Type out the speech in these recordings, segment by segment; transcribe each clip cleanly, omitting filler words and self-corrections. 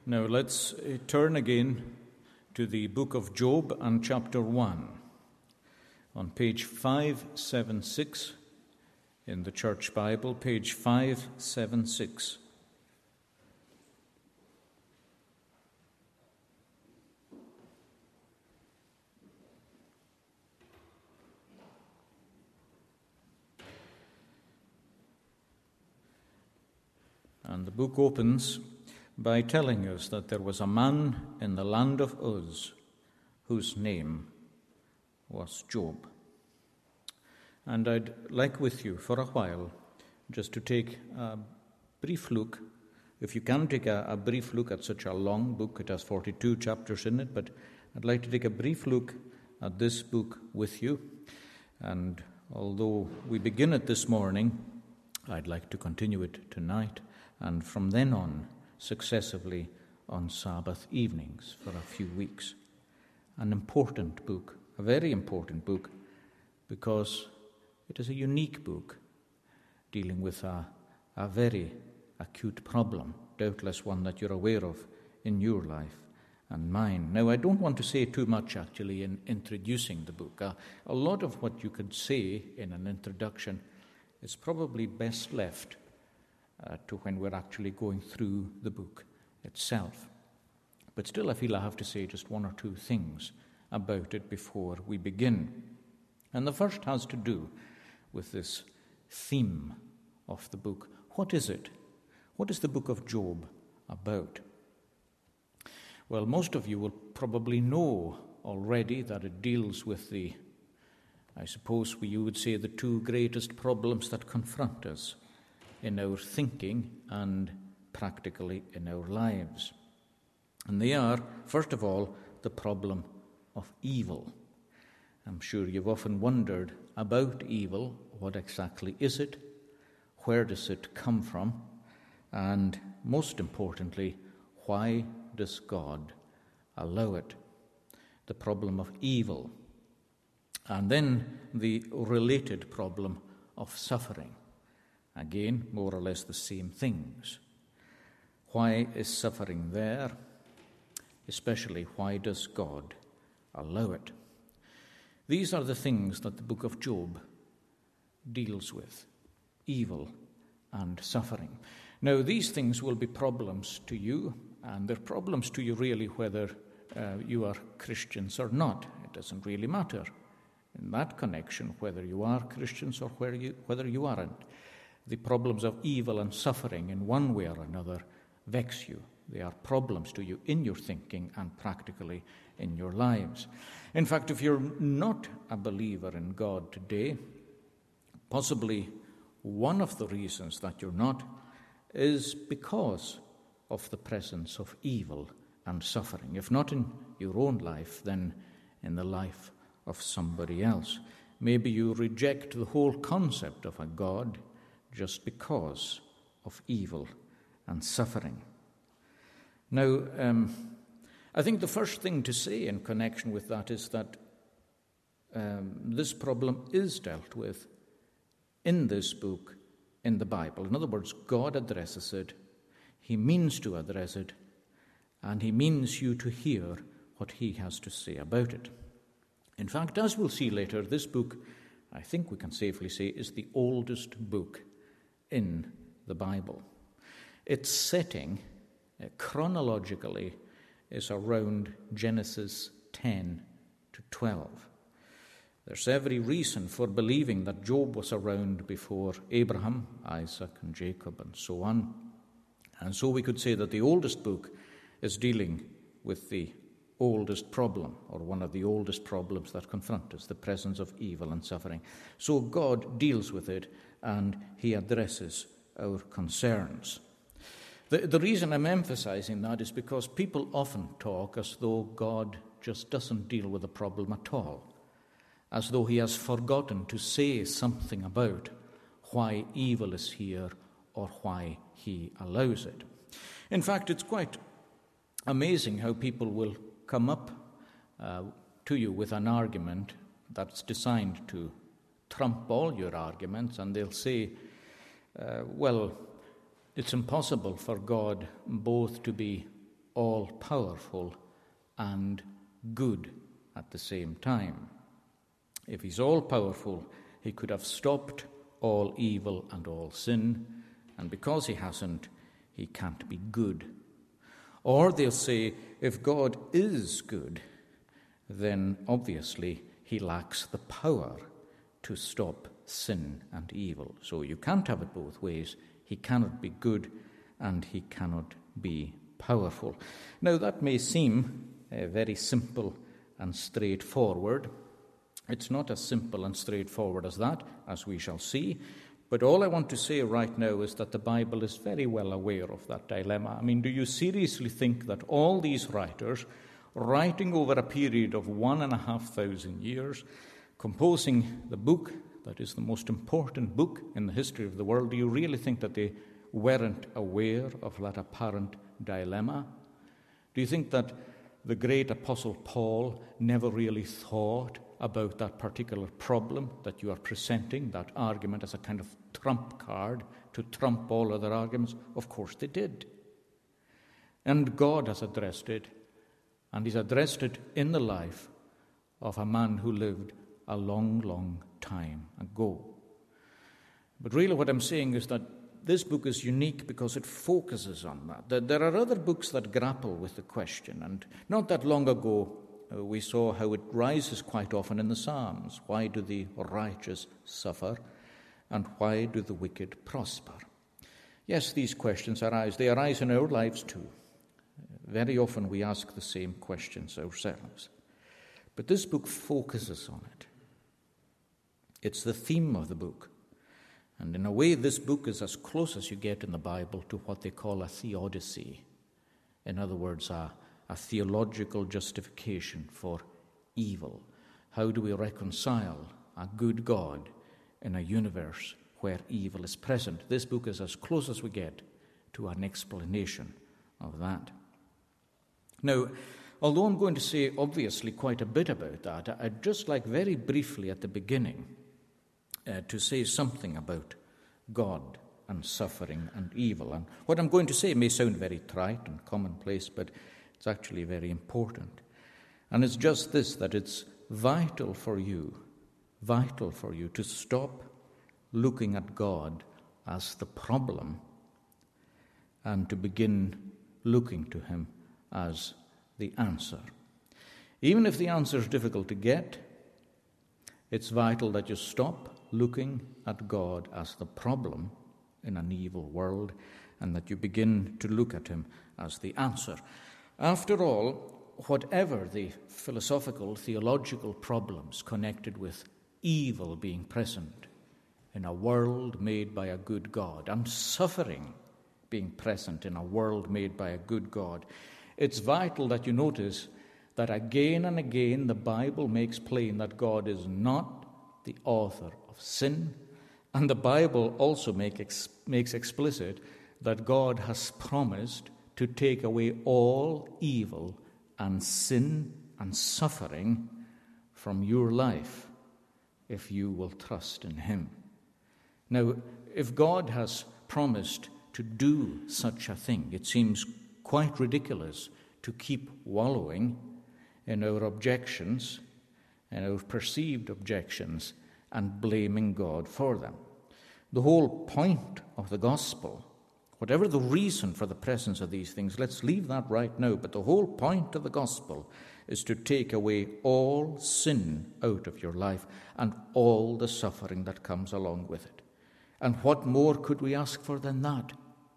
Now let's turn again to the book of Job and chapter 1 on page 576 in the Church Bible, page 576. And the book opens by telling us that there was a man in the land of Uz whose name was Job. And I'd like with you for a while just to take a brief look, if you can take a brief look at such a long book. It has 42 chapters in it, but I'd like to take a brief look at this book with you. And although we begin it this morning, I'd like to continue it tonight and from then on successively on Sabbath evenings for a few weeks. An important book, a very important book, because it is a unique book dealing with a very acute problem, doubtless one that you're aware of in your life and mine. Now, I don't want to say too much, actually, in introducing the book. A lot of what you could say in an introduction is probably best left to when we're actually going through the book itself. But still, I feel I have to say just one or two things about it before we begin. And the first has to do with this theme of the book. What is it? What is the book of Job about? Well, most of you will probably know already that it deals with I suppose you would say, the two greatest problems that confront us in our thinking and practically in our lives. And they are, first of all, the problem of evil. I'm sure you've often wondered about evil. What exactly is it? Where does it come from? And most importantly, why does God allow it? The problem of evil. And then the related problem of suffering. Again, more or less the same things. Why is suffering there? Especially, why does God allow it? These are the things that the book of Job deals with: evil and suffering. Now, these things will be problems to you, and they're problems to you really whether you are Christians or not. It doesn't really matter in that connection whether you are Christians or whether you aren't. The problems of evil and suffering in one way or another vex you. They are problems to you in your thinking and practically in your lives. In fact, if you're not a believer in God today, possibly one of the reasons that you're not is because of the presence of evil and suffering. If not in your own life, then in the life of somebody else. Maybe you reject the whole concept of a God just because of evil and suffering. Now, I think the first thing to say in connection with that is that this problem is dealt with in this book, in the Bible. In other words, God addresses it, He means to address it, and He means you to hear what He has to say about it. In fact, as we'll see later, this book, I think we can safely say, is the oldest book in the Bible. Its setting, chronologically, is around Genesis 10 to 12. There's every reason for believing that Job was around before Abraham, Isaac, and Jacob, and so on. And so we could say that the oldest book is dealing with the oldest problem, or one of the oldest problems that confront us, the presence of evil and suffering. So God deals with it, and He addresses our concerns. The reason I'm emphasizing that is because people often talk as though God just doesn't deal with the problem at all, as though He has forgotten to say something about why evil is here or why He allows it. In fact, it's quite amazing how people will come up to you with an argument that's designed to trump all your arguments, and they'll say, well, it's impossible for God both to be all-powerful and good at the same time. If he's all-powerful, he could have stopped all evil and all sin, and because he hasn't, he can't be good. Or they'll say, if God is good, then obviously he lacks the power to stop sin and evil. So you can't have it both ways. He cannot be good and he cannot be powerful. Now that may seem very simple and straightforward. It's not as simple and straightforward as that, as we shall see. But all I want to say right now is that the Bible is very well aware of that dilemma. I mean, do you seriously think that all these writers, writing over a period of 1,500 years, composing the book that is the most important book in the history of the world, do you really think that they weren't aware of that apparent dilemma? Do you think that the great Apostle Paul never really thought about that particular problem that you are presenting, that argument as a kind of trump card to trump all other arguments? Of course they did. And God has addressed it, and he's addressed it in the life of a man who lived a long, long time ago. But really what I'm saying is that this book is unique because it focuses on that. There are other books that grapple with the question, and not that long ago we saw how it rises quite often in the Psalms. Why do the righteous suffer, and why do the wicked prosper? Yes, these questions arise. They arise in our lives too. Very often we ask the same questions ourselves. But this book focuses on it. It's the theme of the book. And in a way, this book is as close as you get in the Bible to what they call a theodicy. In other words, a theological justification for evil. How do we reconcile a good God in a universe where evil is present? This book is as close as we get to an explanation of that. Now, although I'm going to say obviously quite a bit about that, I'd just like very briefly at the beginning to say something about God and suffering and evil. And what I'm going to say may sound very trite and commonplace, but it's actually very important. And it's just this, that it's vital for you to stop looking at God as the problem and to begin looking to him as the answer. Even if the answer is difficult to get, it's vital that you stop looking at God as the problem in an evil world and that you begin to look at him as the answer. After all, whatever the philosophical, theological problems connected with evil being present in a world made by a good God and suffering being present in a world made by a good God, it's vital that you notice that again and again the Bible makes plain that God is not the author of sin, and the Bible also makes explicit that God has promised to take away all evil and sin and suffering from your life if you will trust in him. Now, if God has promised to do such a thing, it seems quite ridiculous to keep wallowing in our objections and our perceived objections and blaming God for them. The whole point of the gospel, whatever the reason for the presence of these things, let's leave that right now, but the whole point of the gospel is to take away all sin out of your life and all the suffering that comes along with it. And what more could we ask for than that?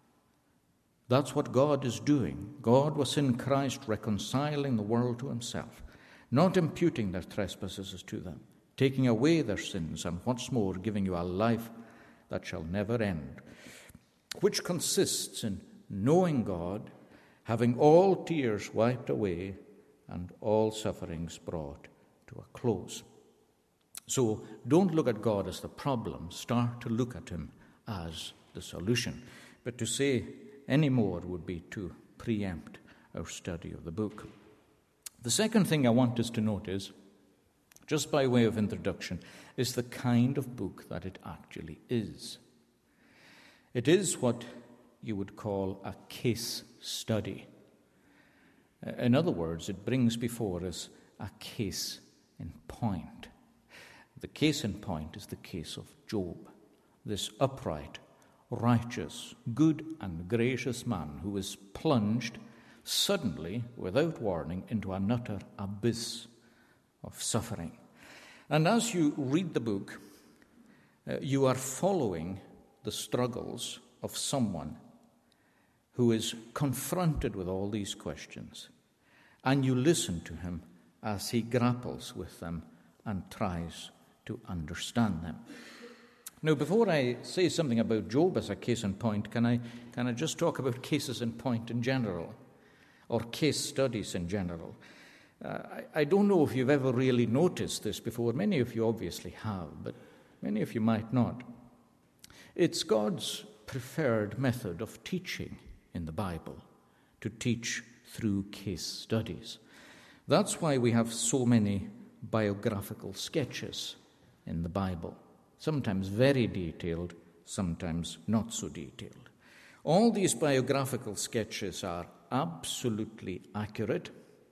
That's what God is doing. God was in Christ reconciling the world to himself, not imputing their trespasses to them, taking away their sins, and what's more, giving you a life that shall never end, which consists in knowing God, having all tears wiped away, and all sufferings brought to a close. So don't look at God as the problem. Start to look at him as the solution. But to say any more would be to preempt our study of the book. The second thing I want us to notice, just by way of introduction, is the kind of book that it actually is. It is what you would call a case study. In other words, it brings before us a case in point. The case in point is the case of Job, this upright, righteous, good and gracious man who is plunged suddenly, without warning, into an utter abyss of suffering. And as you read the book, you are following the struggles of someone who is confronted with all these questions, and you listen to him as he grapples with them and tries to understand them. Now, before I say something about Job as a case in point, can I just talk about cases in point in general, or case studies in general? I don't know if you've ever really noticed this before. Many of you obviously have, but many of you might not. It's God's preferred method of teaching in the Bible, to teach through case studies. That's why we have so many biographical sketches in the Bible, sometimes very detailed, sometimes not so detailed. All these biographical sketches are absolutely accurate.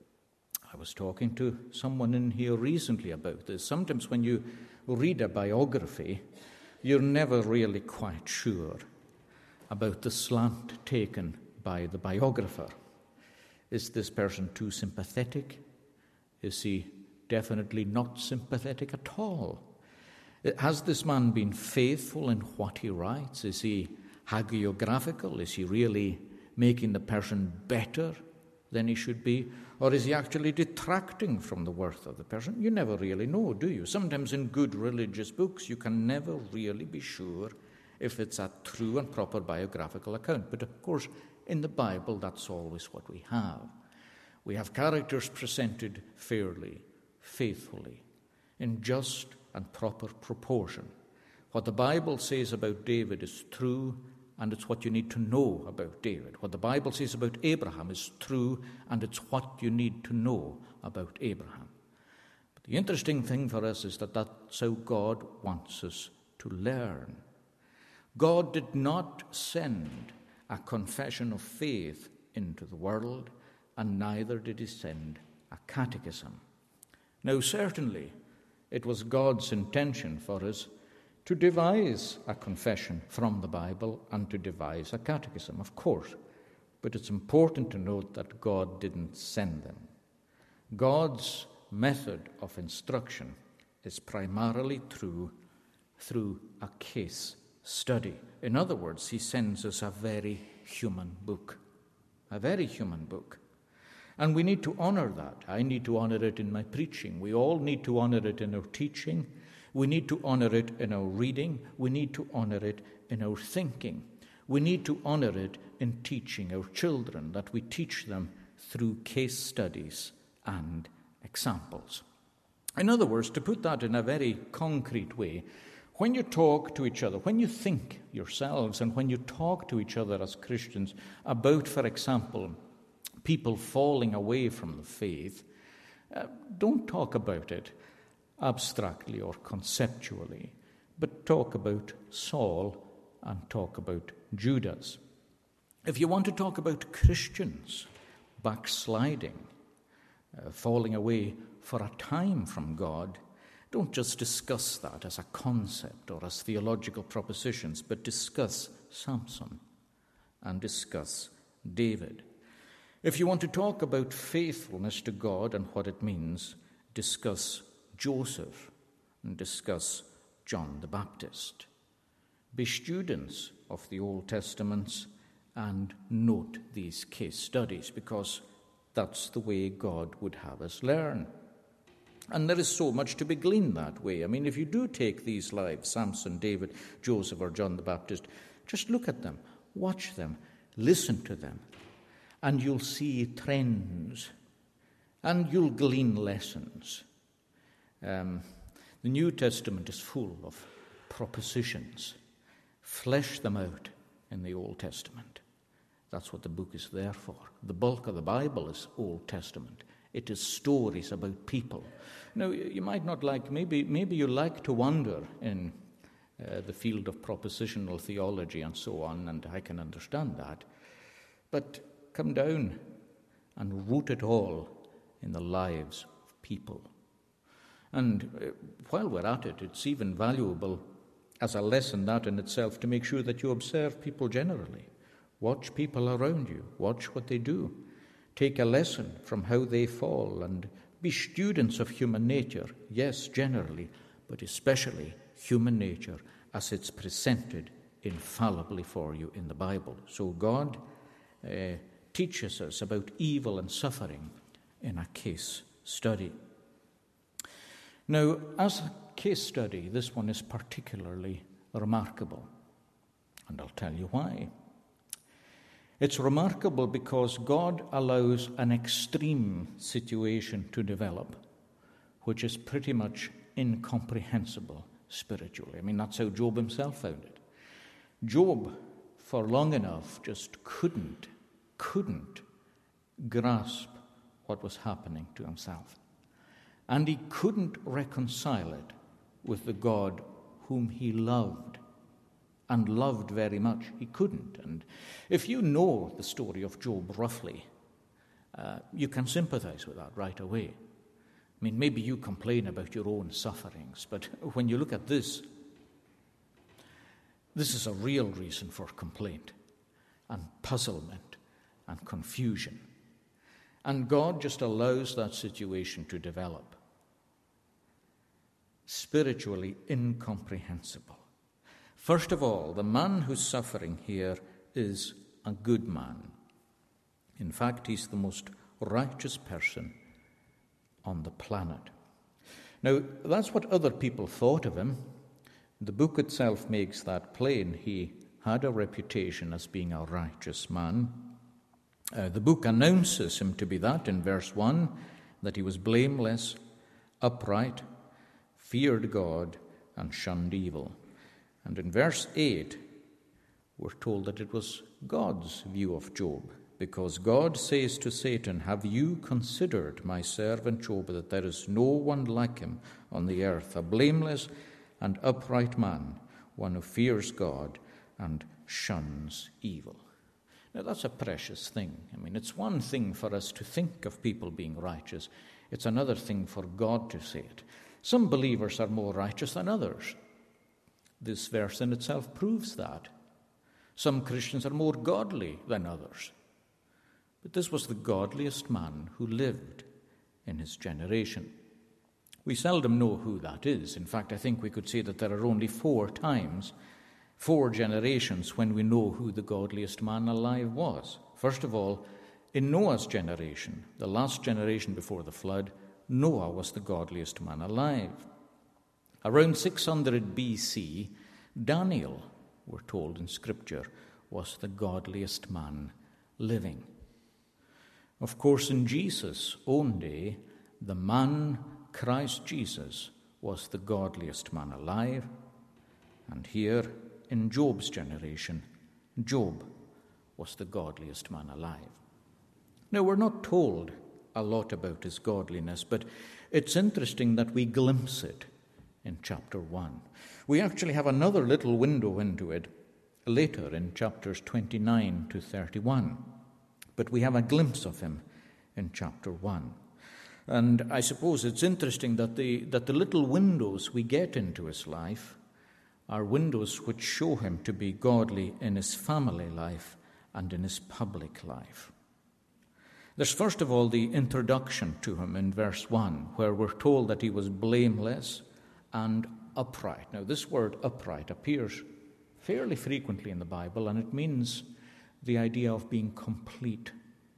I was talking to someone in here recently about this. Sometimes when you read a biography, you're never really quite sure about the slant taken by the biographer. Is this person too sympathetic? Is he definitely not sympathetic at all? Has this man been faithful in what he writes? Is he hagiographical? Is he really making the person better than he should be? Or is he actually detracting from the worth of the person? You never really know, do you? Sometimes in good religious books, you can never really be sure if it's a true and proper biographical account. But of course, in the Bible, that's always what we have. We have characters presented fairly, faithfully, in just and proper proportion. What the Bible says about David is true, and it's what you need to know about David. What the Bible says about Abraham is true, and it's what you need to know about Abraham. But the interesting thing for us is that that's how God wants us to learn. God did not send a confession of faith into the world, and neither did he send a catechism. Now, certainly, it was God's intention for us to devise a confession from the Bible and to devise a catechism, of course. But it's important to note that God didn't send them. God's method of instruction is primarily through a case study. In other words, he sends us a very human book. A very human book. And we need to honor that. I need to honor it in my preaching. We all need to honor it in our teaching. We need to honor it in our reading. We need to honor it in our thinking. We need to honor it in teaching our children, that we teach them through case studies and examples. In other words, to put that in a very concrete way, when you talk to each other, when you think yourselves, and when you talk to each other as Christians about, for example, people falling away from the faith, don't talk about it abstractly or conceptually, but talk about Saul and talk about Judas. If you want to talk about Christians backsliding, falling away for a time from God, don't just discuss that as a concept or as theological propositions, but discuss Samson and discuss David. If you want to talk about faithfulness to God and what it means, discuss Joseph and discuss John the Baptist. Be students of the Old Testaments and note these case studies, because that's the way God would have us learn. And there is so much to be gleaned that way. I mean, if you do take these lives, Samson, David, Joseph, or John the Baptist, just look at them, watch them, listen to them, and you'll see trends, and you'll glean lessons. The New Testament is full of propositions. Flesh them out in the Old Testament. That's what the book is there for. The bulk of the Bible is Old Testament. It is stories about people. Now, you might not like, maybe you like to wander in the field of propositional theology and so on, and I can understand that. But come down and root it all in the lives of people. And while we're at it, it's even valuable as a lesson, that in itself, to make sure that you observe people generally. Watch people around you. Watch what they do. Take a lesson from how they fall and be students of human nature. Yes, generally, but especially human nature as it's presented infallibly for you in the Bible. So God teaches us about evil and suffering in a case study. Now, as a case study, this one is particularly remarkable, and I'll tell you why. It's remarkable because God allows an extreme situation to develop, which is pretty much incomprehensible spiritually. I mean, that's how Job himself found it. Job, for long enough, just couldn't grasp what was happening to himself. And he couldn't reconcile it with the God whom he loved, and loved very much. He couldn't. And if you know the story of Job roughly, you can sympathize with that right away. I mean, maybe you complain about your own sufferings, but when you look at this is a real reason for complaint and puzzlement and confusion. And God just allows that situation to develop. Spiritually incomprehensible. First of all, the man who's suffering here is a good man. In fact, he's the most righteous person on the planet. Now, that's what other people thought of him. The book itself makes that plain. He had a reputation as being a righteous man. The book announces him to be that in verse 1, that he was blameless, upright, feared God, and shunned evil. And in verse 8, we're told that it was God's view of Job, because God says to Satan, "Have you considered my servant Job, that there is no one like him on the earth, a blameless and upright man, one who fears God and shuns evil?" Now, that's a precious thing. I mean, it's one thing for us to think of people being righteous. It's another thing for God to say it. Some believers are more righteous than others. This verse in itself proves that. Some Christians are more godly than others. But this was the godliest man who lived in his generation. We seldom know who that is. In fact, I think we could say that there are only 4 times, 4 generations, when we know who the godliest man alive was. First of all, in Noah's generation, the last generation before the flood, Noah was the godliest man alive. Around 600 BC, Daniel, we're told in Scripture, was the godliest man living. Of course, in Jesus' own day, the man Christ Jesus was the godliest man alive. And here, in Job's generation, Job was the godliest man alive. Now, we're not told a lot about his godliness, but it's interesting that we glimpse it in chapter 1. We actually have another little window into it later in chapters 29 to 31, but we have a glimpse of him in chapter 1. And I suppose it's interesting that the little windows we get into his life are windows which show him to be godly in his family life and in his public life. There's first of all the introduction to him in verse 1, where we're told that he was blameless and upright. Now, this word upright appears fairly frequently in the Bible, and it means the idea of being complete,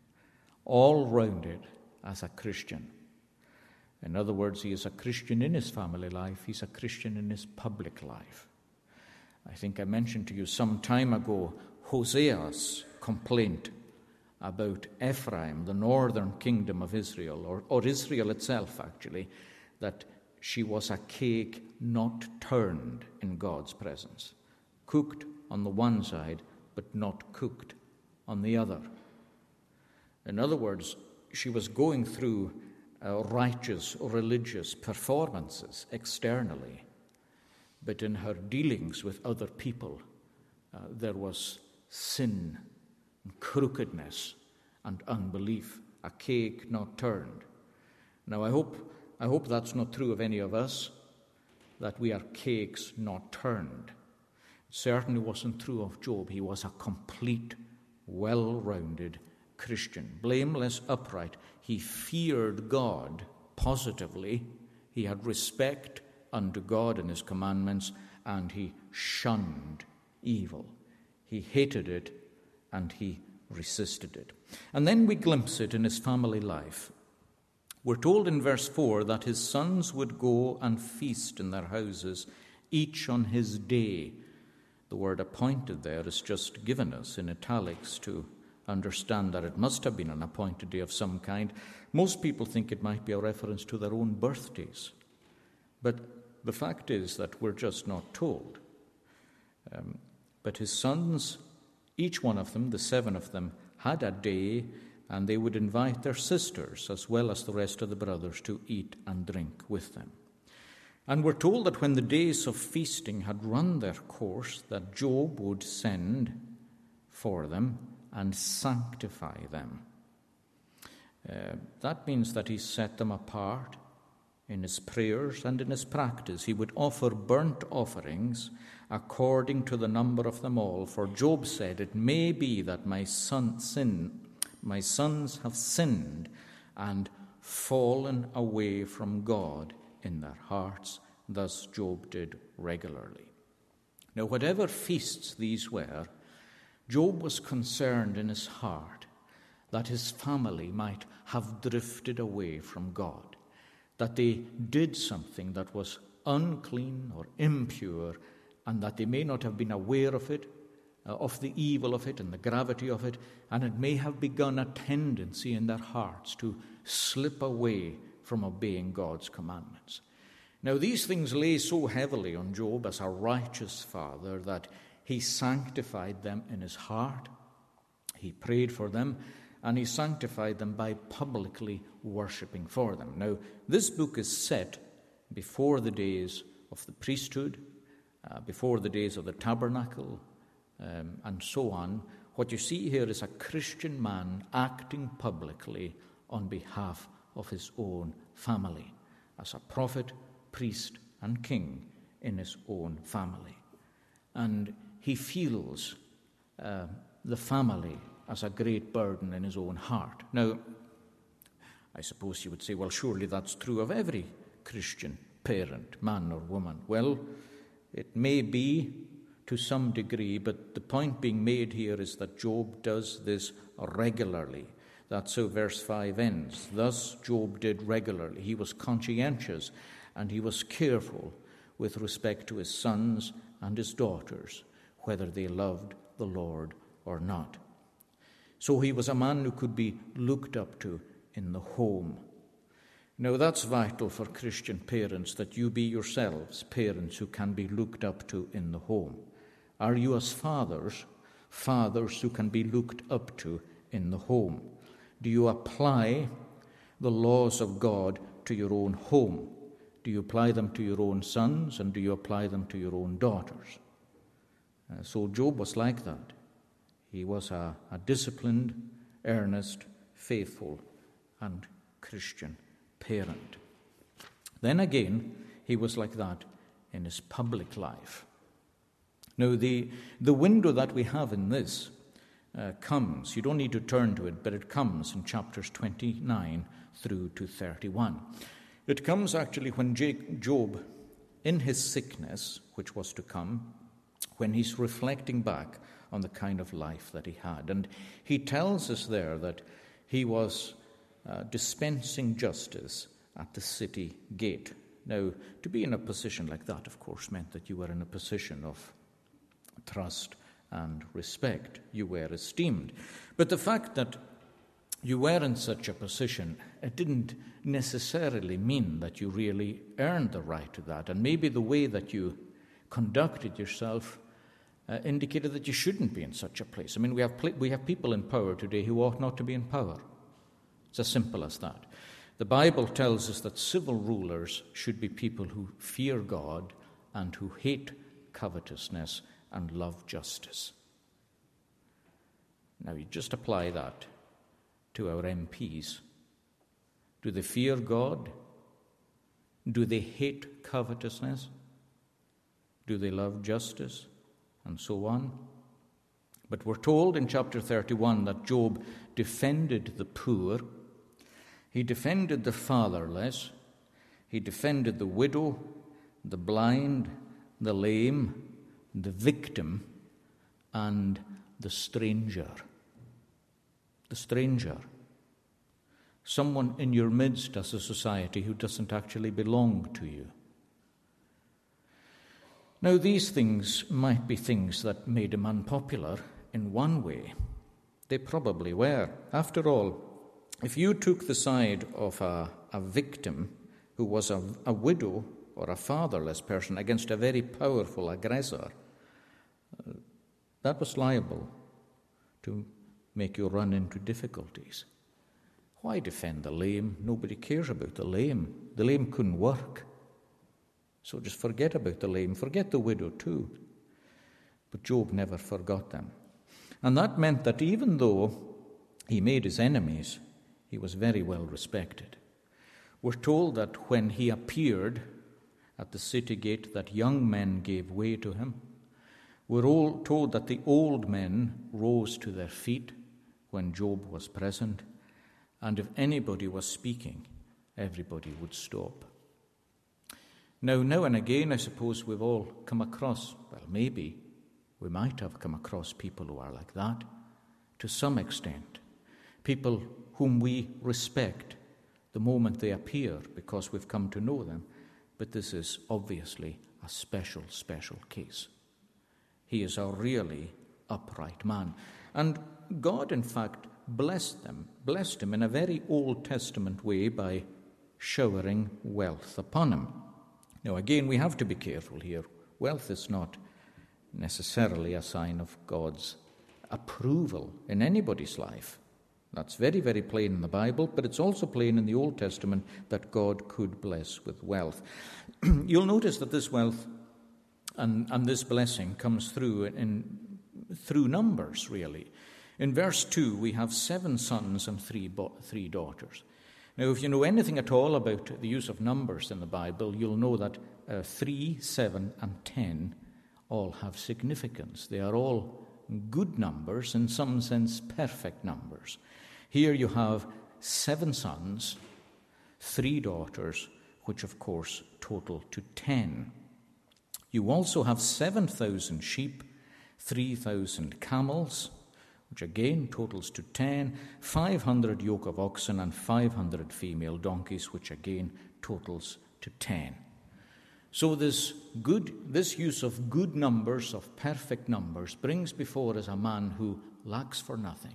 all-rounded as a Christian. In other words, he is a Christian in his family life, he's a Christian in his public life. I think I mentioned to you some time ago Hosea's complaint about Ephraim, the northern kingdom of Israel, or Israel itself actually, that she was a cake not turned in God's presence, cooked on the one side, but not cooked on the other. In other words, she was going through righteous religious performances externally, but in her dealings with other people, there was sin, and crookedness, and unbelief, a cake not turned. Now, I hope that's not true of any of us, that we are cakes not turned. It certainly wasn't true of Job. He was a complete, well-rounded Christian, blameless, upright. He feared God positively. He had respect unto God and his commandments, and he shunned evil. He hated it, and he resisted it. And then we glimpse it in his family life. We're told in verse 4 that his sons would go and feast in their houses, each on his day. The word appointed there is just given us in italics to understand that it must have been an appointed day of some kind. Most people think it might be a reference to their own birthdays. But the fact is that we're just not told. But his sons, each one of them, the 7 of them, had a day, and they would invite their sisters as well as the rest of the brothers to eat and drink with them. And we're told that when the days of feasting had run their course, that Job would send for them and sanctify them. That means that he set them apart in his prayers and in his practice. He would offer burnt offerings according to the number of them all. For Job said, "It may be that my sons have sinned and fallen away from God in their hearts." Thus Job did regularly. Now, whatever feasts these were, Job was concerned in his heart that his family might have drifted away from God, that they did something that was unclean or impure, and that they may not have been aware of it, of the evil of it and the gravity of it, and it may have begun a tendency in their hearts to slip away from obeying God's commandments. Now, these things lay so heavily on Job as a righteous father that he sanctified them in his heart, he prayed for them, and he sanctified them by publicly worshipping for them. Now, this book is set before the days of the priesthood, before the days of the tabernacle, and so on. What you see here is a Christian man acting publicly on behalf of his own family, as a prophet, priest, and king in his own family. And he feels the family as a great burden in his own heart. Now, I suppose you would say, well, surely that's true of every Christian parent, man or woman. Well, it may be to some degree, but the point being made here is that Job does this regularly. That's how verse 5 ends. Thus Job did regularly. He was conscientious and he was careful with respect to his sons and his daughters, whether they loved the Lord or not. So he was a man who could be looked up to in the home. Now, that's vital for Christian parents, that you be yourselves parents who can be looked up to in the home. Are you as fathers who can be looked up to in the home? Do you apply the laws of God to your own home? Do you apply them to your own sons, and do you apply them to your own daughters? So Job was like that. He was a disciplined, earnest, faithful, and Christian parent. Then again, he was like that in his public life. Now, the window that we have in this comes, you don't need to turn to it, but it comes in chapters 29 through to 31. It comes actually when Job, in his sickness, which was to come, when he's reflecting back on the kind of life that he had. And he tells us there that he was dispensing justice at the city gate. Now, to be in a position like that, of course, meant that you were in a position of trust and respect. You were esteemed. But the fact that you were in such a position, it didn't necessarily mean that you really earned the right to that. And maybe the way that you conducted yourself indicated that you shouldn't be in such a place. I mean, we have people in power today who ought not to be in power. It's as simple as that. The Bible tells us that civil rulers should be people who fear God and who hate covetousness and love justice. Now, you just apply that to our MPs? Do they fear God? Do they hate covetousness? Do they love justice? And so on. But we're told in chapter 31 that Job defended the poor, he defended the fatherless, he defended the widow, the blind, the lame, the victim, and the stranger. The stranger. Someone in your midst as a society who doesn't actually belong to you. Now, these things might be things that made him unpopular in one way. They probably were. After all, if you took the side of a victim who was a widow or a fatherless person against a very powerful aggressor, that was liable to make you run into difficulties. Why defend the lame? Nobody cares about the lame. The lame couldn't work. So just forget about the lame. Forget the widow too. But Job never forgot them. And that meant that even though he made his enemies, he was very well respected. We're told that when he appeared at the city gate, that young men gave way to him. We're all told that the old men rose to their feet when Job was present. And if anybody was speaking, everybody would stop. Now and again, I suppose we've all come across, well, maybe we might have come across people who are like that, to some extent. People whom we respect the moment they appear because we've come to know them. But this is obviously a special case. He is a really upright man. And God, in fact, blessed him in a very Old Testament way by showering wealth upon him. Now, again, we have to be careful here. Wealth is not necessarily a sign of God's approval in anybody's life. That's very, very plain in the Bible, but it's also plain in the Old Testament that God could bless with wealth. You'll notice that this wealth and this blessing comes through numbers, really. In verse 2, we have 7 sons and 3 daughters. Now, if you know anything at all about the use of numbers in the Bible, you'll know that 3, 7, and 10 all have significance. They are all good numbers, in some sense perfect numbers. Here you have 7 sons, 3 daughters, which of course total to 10. You also have 7,000 sheep, 3,000 camels, which again totals to 10, 500 yoke of oxen and 500 female donkeys, which again totals to 10. So this use of good numbers, of perfect numbers, brings before us a man who lacks for nothing.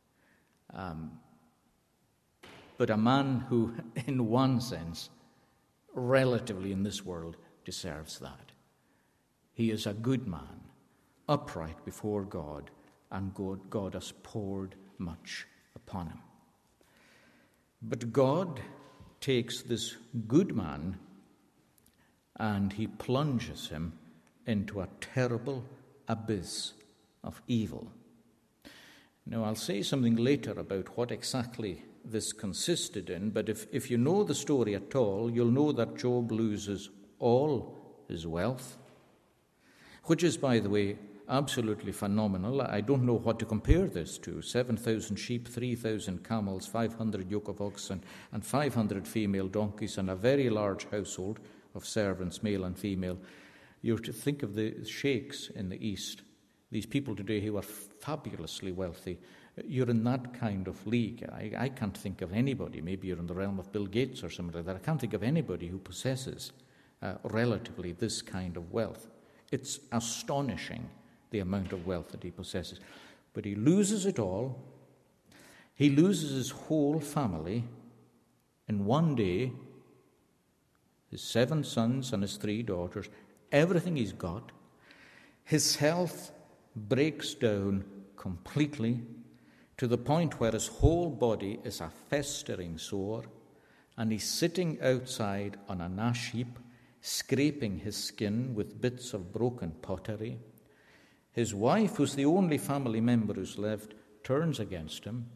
But a man who, in one sense, relatively in this world, deserves that. He is a good man, upright before God, and God has poured much upon him. But God takes this good man and he plunges him into a terrible abyss of evil. Now, I'll say something later about what exactly this consisted in, but if you know the story at all, you'll know that Job loses all his wealth, which is, by the way, absolutely phenomenal. I don't know what to compare this to. 7,000 sheep, 3,000 camels, 500 yoke of oxen, and 500 female donkeys, and a very large household of servants, male and female. You're to think of the sheikhs in the East, these people today who are fabulously wealthy. You're in that kind of league. I can't think of anybody, maybe you're in the realm of Bill Gates or something like that. I can't think of anybody who possesses relatively this kind of wealth. It's astonishing, the amount of wealth that he possesses. But he loses it all. He loses his whole family in one day, his 7 sons and his 3 daughters, everything he's got. His health breaks down completely to the point where his whole body is a festering sore, and he's sitting outside on an ash heap, scraping his skin with bits of broken pottery. His wife, who's the only family member who's left, turns against him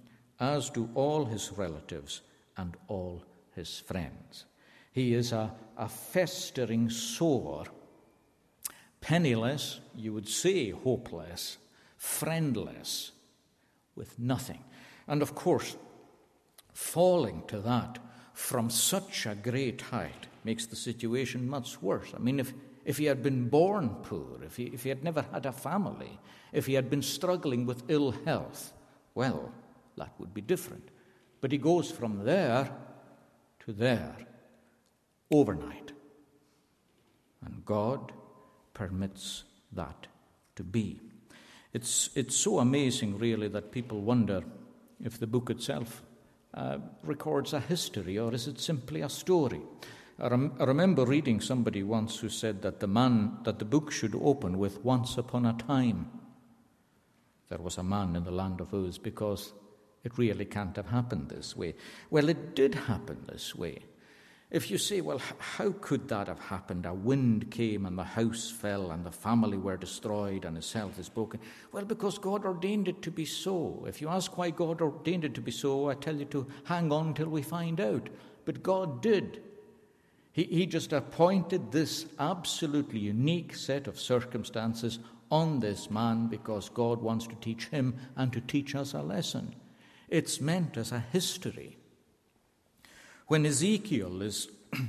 as do all his relatives and all his friends. He is a festering sore, penniless, you would say hopeless, friendless, with nothing. And of course, falling to that from such a great height makes the situation much worse. I mean, if he had been born poor, if he had never had a family, if he had been struggling with ill health, well, that would be different. But he goes from there to there overnight. And God permits that to be. It's so amazing, really, that people wonder if the book itself records a history, or is it simply a story? I remember reading somebody once who said that the book should open with "Once upon a time there was a man in the land of Uz," because it really can't have happened this way. Well, it did happen this way. If you say, well, how could that have happened? A wind came and the house fell and the family were destroyed and his health is broken. Well, because God ordained it to be so. If you ask why God ordained it to be so, I tell you to hang on till we find out. But God did. He just appointed this absolutely unique set of circumstances on this man because God wants to teach him and to teach us a lesson. It's meant as a history. When Ezekiel is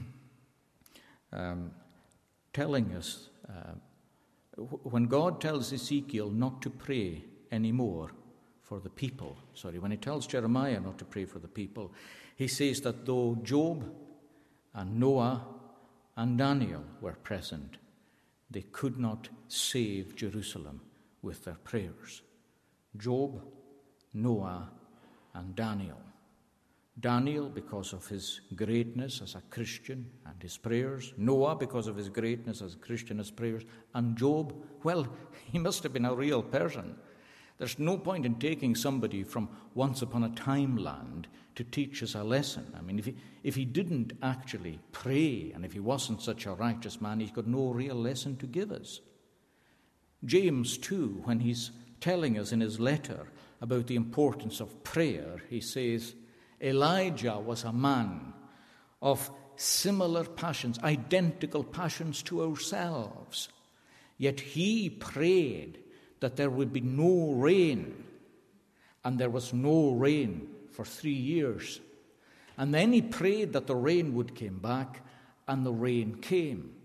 telling us, when God tells Ezekiel not to pray anymore for the people, when he tells Jeremiah not to pray for the people, he says that though Job and Noah and Daniel were present, they could not save Jerusalem with their prayers. Job, Noah, and Daniel. Daniel, because of his greatness as a Christian and his prayers. Noah, because of his greatness as a Christian and his prayers. And Job, well, he must have been a real person. There's no point in taking somebody from once upon a time land to teach us a lesson. I mean, if he didn't actually pray, and if he wasn't such a righteous man, he's got no real lesson to give us. James, too, when he's telling us in his letter about the importance of prayer, he says, Elijah was a man of similar passions, identical passions to ourselves. Yet he prayed that there would be no rain, and there was no rain for 3 years. And then he prayed that the rain would come back, and the rain came.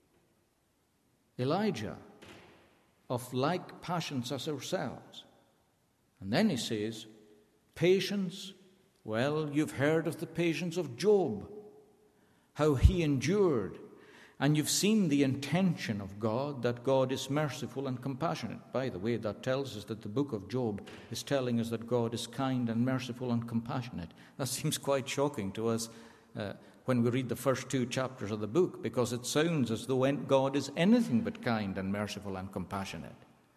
Elijah, of like passions as ourselves. And then he says, patience. Well, you've heard of the patience of Job, how he endured, and you've seen the intention of God, that God is merciful and compassionate. By the way, that tells us that the book of Job is telling us that God is kind and merciful and compassionate. That seems quite shocking to us when we read the first 2 chapters of the book, because it sounds as though God is anything but kind and merciful and compassionate.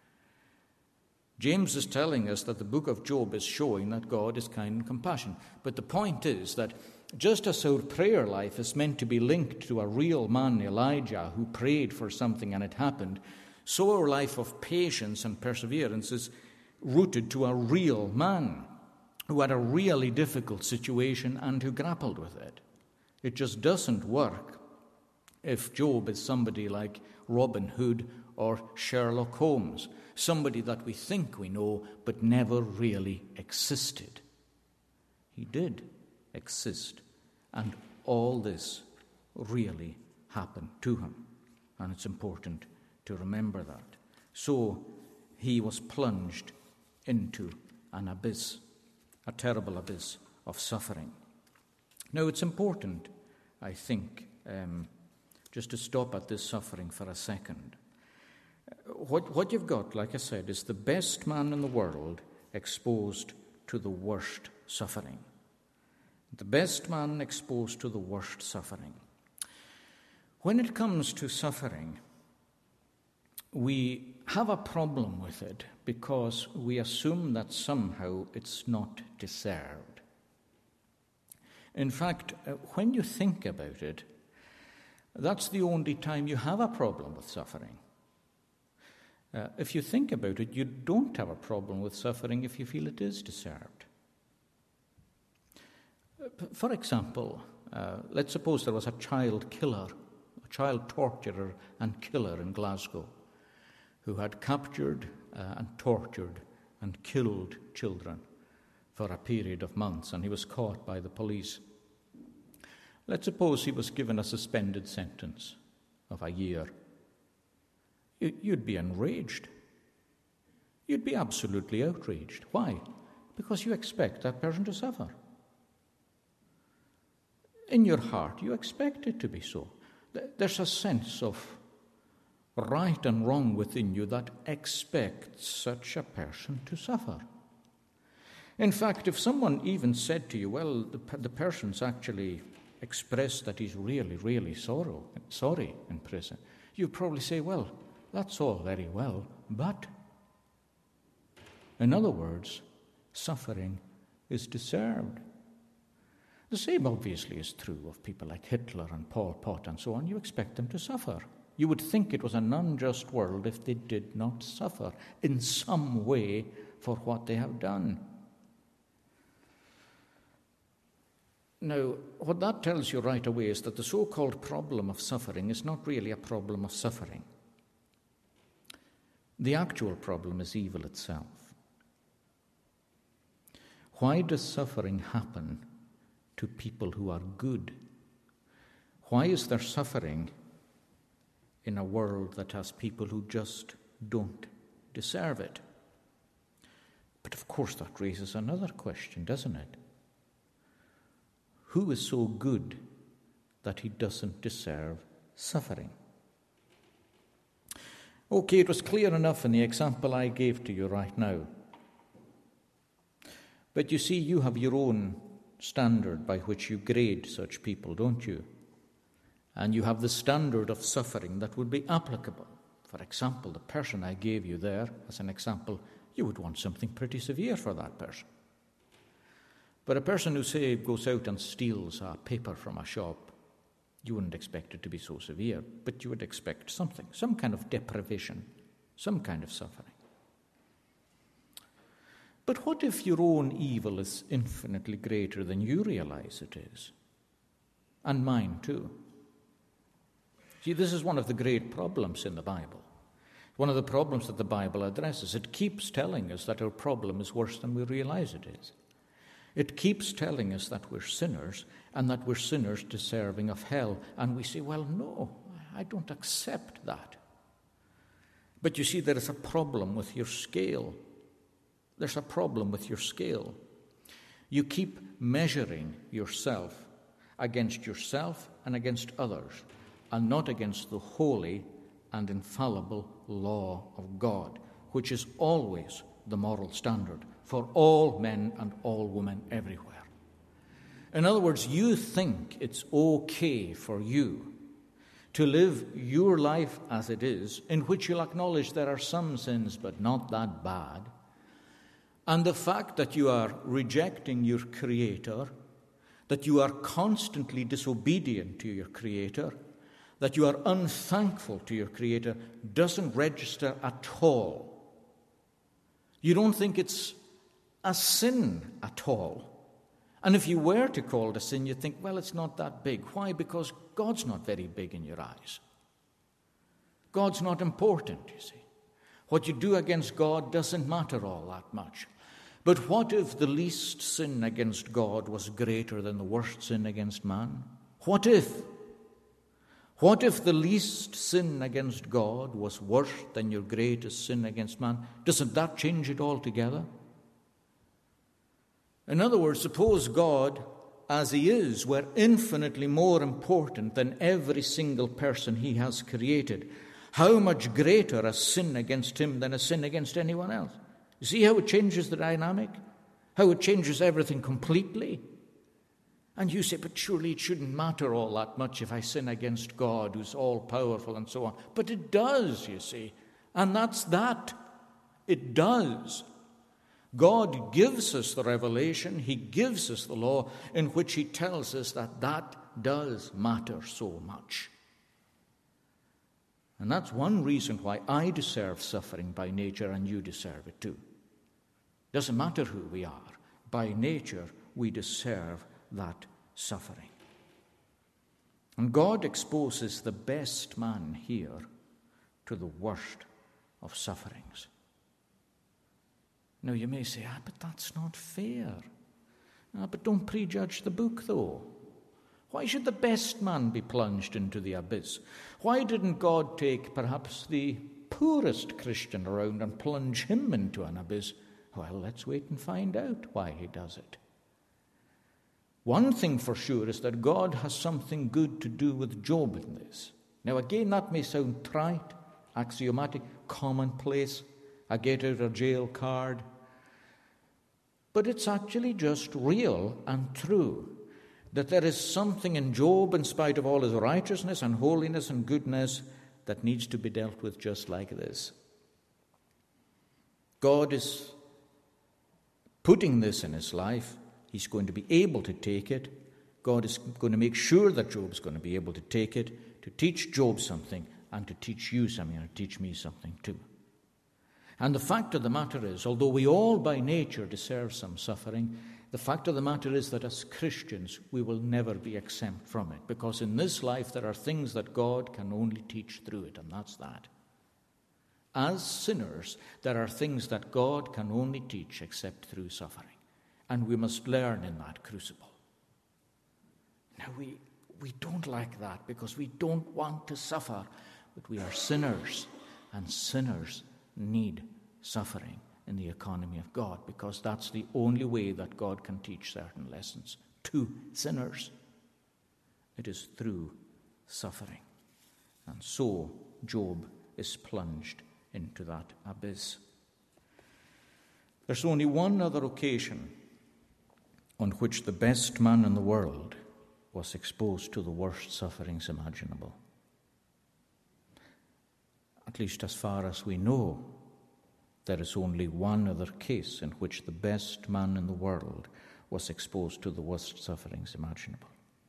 James is telling us that the book of Job is showing that God is kind and compassionate. But the point is that just as our prayer life is meant to be linked to a real man, Elijah, who prayed for something and it happened, so our life of patience and perseverance is rooted to a real man who had a really difficult situation and who grappled with it. It just doesn't work if Job is somebody like Robin Hood or Sherlock Holmes, somebody that we think we know but never really existed. He did exist, and all this really happened to him, and it's important to remember that. So he was plunged into an abyss, a terrible abyss of suffering. Now it's important, I think, just to stop at this suffering for a second. What you've got, like I said, is the best man in the world exposed to the worst suffering. The best man exposed to the worst suffering. When it comes to suffering, we have a problem with it because we assume that somehow it's not deserved. In fact, when you think about it, that's the only time you have a problem with suffering. If you think about it, you don't have a problem with suffering if you feel it is deserved. For example, let's suppose there was a child killer, a child torturer and killer in Glasgow who had captured and tortured and killed children for a period of months, and he was caught by the police. Let's suppose he was given a suspended sentence of a year. You'd be enraged. You'd be absolutely outraged. Why? Because you expect that person to suffer. In your heart, you expect it to be so. There's a sense of right and wrong within you that expects such a person to suffer. In fact, if someone even said to you, well, the person's actually expressed that he's really, really sorry in prison, you'd probably say, well, that's all very well, but... In other words, suffering is deserved. The same obviously is true of people like Hitler and Pol Pot and so on. You expect them to suffer. You would think it was an unjust world if they did not suffer in some way for what they have done. Now, what that tells you right away is that the so-called problem of suffering is not really a problem of suffering. The actual problem is evil itself. Why does suffering happen to people who are good? Why is there suffering in a world that has people who just don't deserve it? But of course that raises another question, doesn't it? Who is so good that he doesn't deserve suffering? Okay, it was clear enough in the example I gave to you right now. But you see, you have your own standard by which you grade such people, don't you? And you have the standard of suffering that would be applicable. For example, the person I gave you there as an example, you would want something pretty severe for that person. But a person who, say, goes out and steals a paper from a shop, you wouldn't expect it to be so severe, but you would expect something, some kind of deprivation, some kind of suffering. But what if your own evil is infinitely greater than you realize it is? And mine too. See, this is one of the great problems in the Bible. One of the problems that the Bible addresses. It keeps telling us that our problem is worse than we realize it is. It keeps telling us that we're sinners and that we're sinners deserving of hell. And we say, well, no, I don't accept that. But you see, there is a problem with your scale. There's a problem with your scale. You keep measuring yourself against yourself and against others, and not against the holy and infallible law of God, which is always the moral standard for all men and all women everywhere. In other words, you think it's okay for you to live your life as it is, in which you'll acknowledge there are some sins, but not that bad. And the fact that you are rejecting your Creator, that you are constantly disobedient to your Creator, that you are unthankful to your Creator, doesn't register at all. You don't think it's a sin at all. And if you were to call it a sin, you'd think, well, it's not that big. Why? Because God's not very big in your eyes. God's not important, you see. What you do against God doesn't matter all that much. But what if the least sin against God was greater than the worst sin against man? What if? What if the least sin against God was worse than your greatest sin against man? Doesn't that change it altogether? In other words, suppose God, as he is, were infinitely more important than every single person he has created. How much greater a sin against him than a sin against anyone else? You see how it changes the dynamic? How it changes everything completely? And you say, but surely it shouldn't matter all that much if I sin against God, who's all-powerful and so on. But it does, you see. And that's that. It does. God gives us the revelation, he gives us the law, in which he tells us that that does matter so much. And that's one reason why I deserve suffering by nature and you deserve it too. Doesn't matter who we are. By nature, we deserve that suffering. And God exposes the best man here to the worst of sufferings. Now you may say, but that's not fair. But don't prejudge the book, though. Why should the best man be plunged into the abyss? Why didn't God take perhaps the poorest Christian around and plunge him into an abyss? Well, let's wait and find out why he does it. One thing for sure is that God has something good to do with Job in this. Now again, that may sound trite, axiomatic, commonplace, a get-out-of-jail card. But it's actually just real and true that there is something in Job, in spite of all his righteousness and holiness and goodness, that needs to be dealt with just like this. God is putting this in his life. He's going to be able to take it. God is going to make sure that Job's going to be able to take it, to teach Job something, and to teach you something, and to teach me something too. And the fact of the matter is, although we all by nature deserve some suffering, the fact of the matter is that as Christians, we will never be exempt from it, because in this life there are things that God can only teach through it, and that's that. As sinners, there are things that God can only teach except through suffering, and we must learn in that crucible. Now, we don't like that because we don't want to suffer, but we are sinners, and sinners need suffering in the economy of God, because that's the only way that God can teach certain lessons to sinners. It is through suffering. And so Job is plunged into that abyss. There's only one other occasion on which the best man in the world was exposed to the worst sufferings imaginable. At least as far as we know, there is only one other case in which the best man in the world was exposed to the worst sufferings imaginable.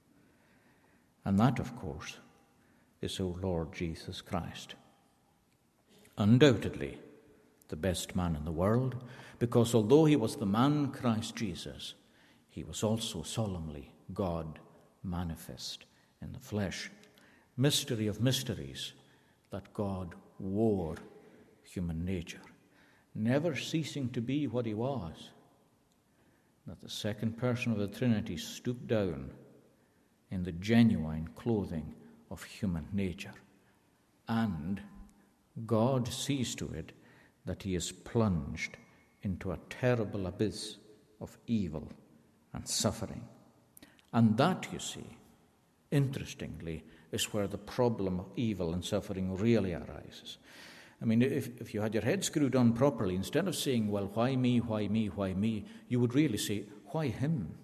And that, of course, is our Lord Jesus Christ. Undoubtedly, the best man in the world, because although he was the man Christ Jesus, he was also solemnly God manifest in the flesh. Mystery of mysteries, that God wore human nature, never ceasing to be what he was, that the second person of the Trinity stooped down in the genuine clothing of human nature. And God sees to it that he is plunged into a terrible abyss of evil and suffering. And that, you see, interestingly, is where the problem of evil and suffering really arises. I mean, if you had your head screwed on properly, instead of saying, well, why me, why me, why me, you would really say, why him?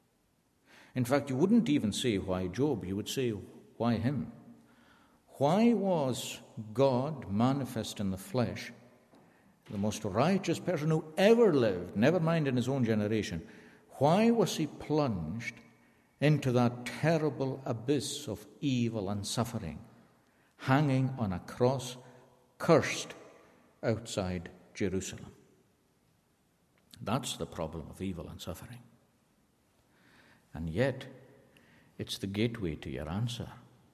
In fact, you wouldn't even say, why Job? You would say, why him? Why was God manifest in the flesh, the most righteous person who ever lived, never mind in his own generation? Why was he plunged into that terrible abyss of evil and suffering, hanging on a cross, cursed outside Jerusalem? That's the problem of evil and suffering. And yet, it's the gateway to your answer.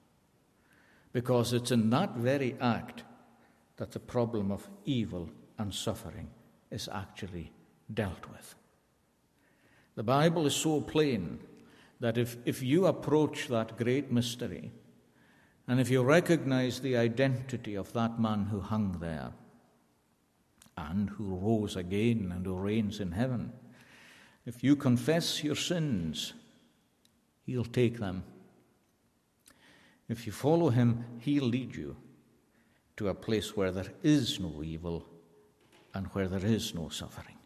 Because it's in that very act that the problem of evil and suffering is actually dealt with. The Bible is so plain that if you approach that great mystery, and if you recognize the identity of that man who hung there, and who rose again and who reigns in heaven, if you confess your sins, he'll take them. If you follow him, he'll lead you to a place where there is no evil and where there is no suffering.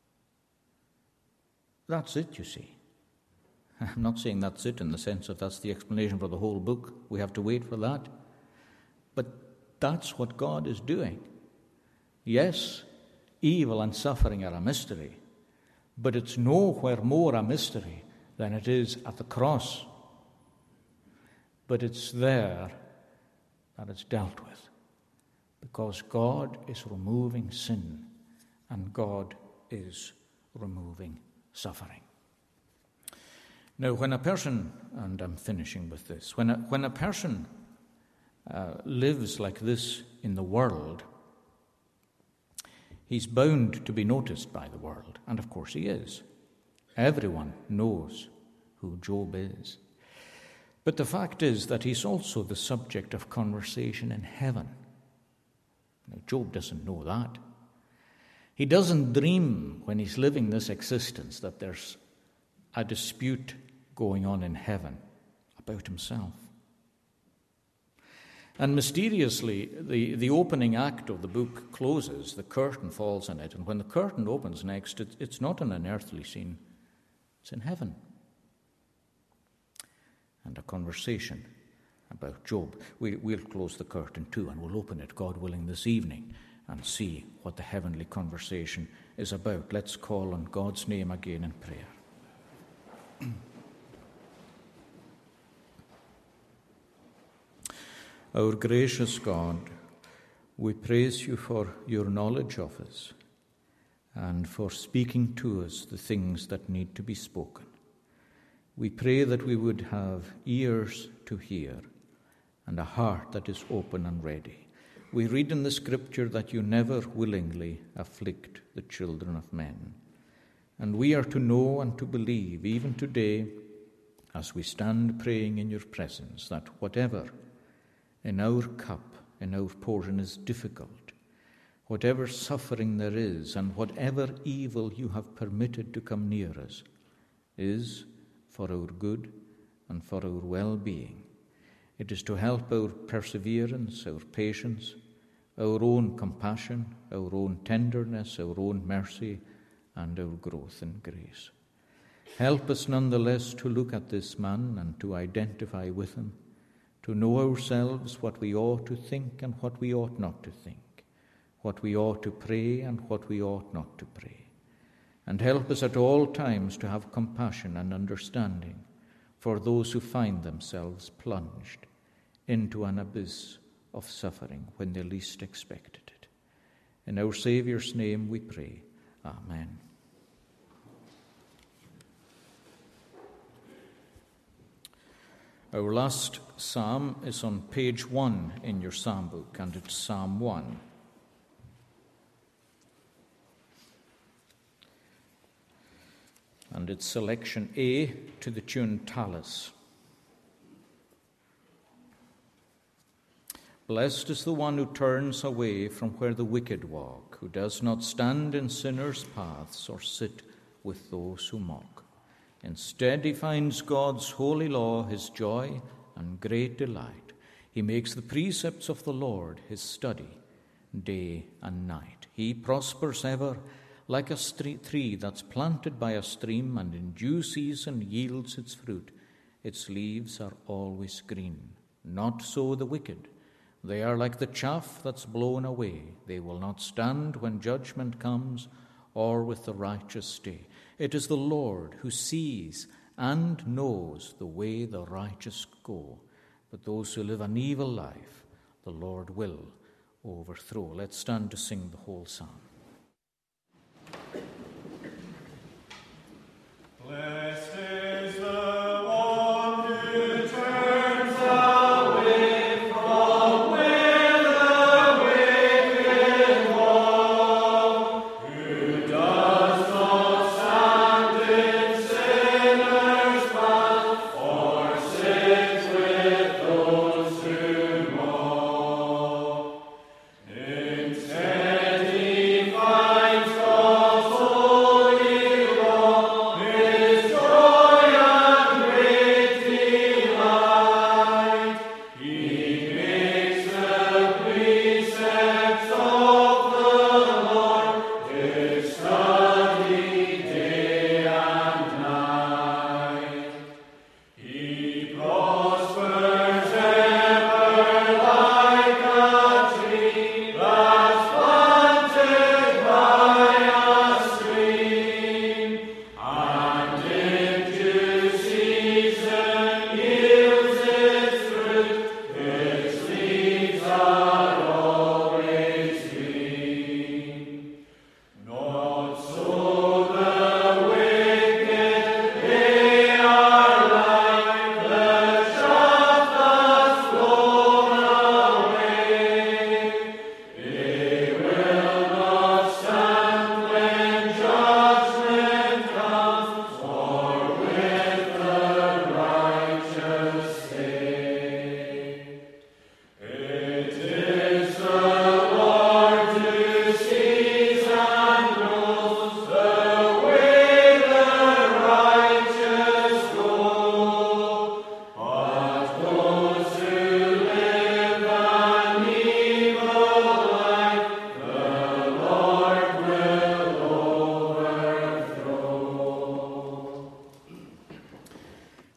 That's it, you see. I'm not saying that's it in the sense that that's the explanation for the whole book. We have to wait for that. But that's what God is doing. Yes, evil and suffering are a mystery, but it's nowhere more a mystery than it is at the cross. But it's there that it's dealt with, because God is removing sin and God is removing suffering. Now, when a person, and I'm finishing with this, when a person lives like this in the world, he's bound to be noticed by the world, and of course he is. Everyone knows who Job is. But the fact is that he's also the subject of conversation in heaven. Now, Job doesn't know that. He doesn't dream when he's living this existence that there's a dispute going on in heaven about himself. And mysteriously, the opening act of the book closes, the curtain falls on it, and when the curtain opens next, it's not in an earthly scene, it's in heaven. And a conversation about Job. We'll close the curtain too, and we'll open it, God willing, this evening, and see what the heavenly conversation is about. Let's call on God's name again in prayer. Our gracious God, we praise you for your knowledge of us and for speaking to us the things that need to be spoken. We pray that we would have ears to hear and a heart that is open and ready. We read in the Scripture that you never willingly afflict the children of men. And we are to know and to believe, even today, as we stand praying in your presence, that whatever in our cup, in our portion is difficult, whatever suffering there is, and whatever evil you have permitted to come near us, is for our good and for our well-being. It is to help our perseverance, our patience, our own compassion, our own tenderness, our own mercy, and our growth in grace. Help us nonetheless to look at this man and to identify with him, to know ourselves what we ought to think and what we ought not to think, what we ought to pray and what we ought not to pray. And help us at all times to have compassion and understanding for those who find themselves plunged into an abyss of suffering when they least expected it. In our Saviour's name we pray. Amen. Our last psalm is on page 1 in your psalm book, and it's Psalm 1. And it's selection A to the tune Tallis. Blessed is the one who turns away from where the wicked walk, who does not stand in sinners' paths or sit with those who mock. Instead, he finds God's holy law his joy and great delight. He makes the precepts of the Lord his study, day and night. He prospers ever like a tree that's planted by a stream and in due season yields its fruit. Its leaves are always green. Not so the wicked. They are like the chaff that's blown away. They will not stand when judgment comes or with the righteous stay. It is the Lord who sees and knows the way the righteous go. But those who live an evil life, the Lord will overthrow. Let's stand to sing the whole psalm. Blessed is the one who turns away from where the wicked walk, who does not stand in sinners' path, or sit with those who mock. Instead he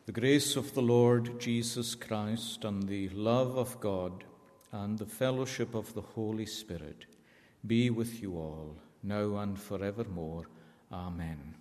The grace of the Lord Jesus Christ and the love of God and the fellowship of the Holy Spirit be with you all, now and forevermore. Amen.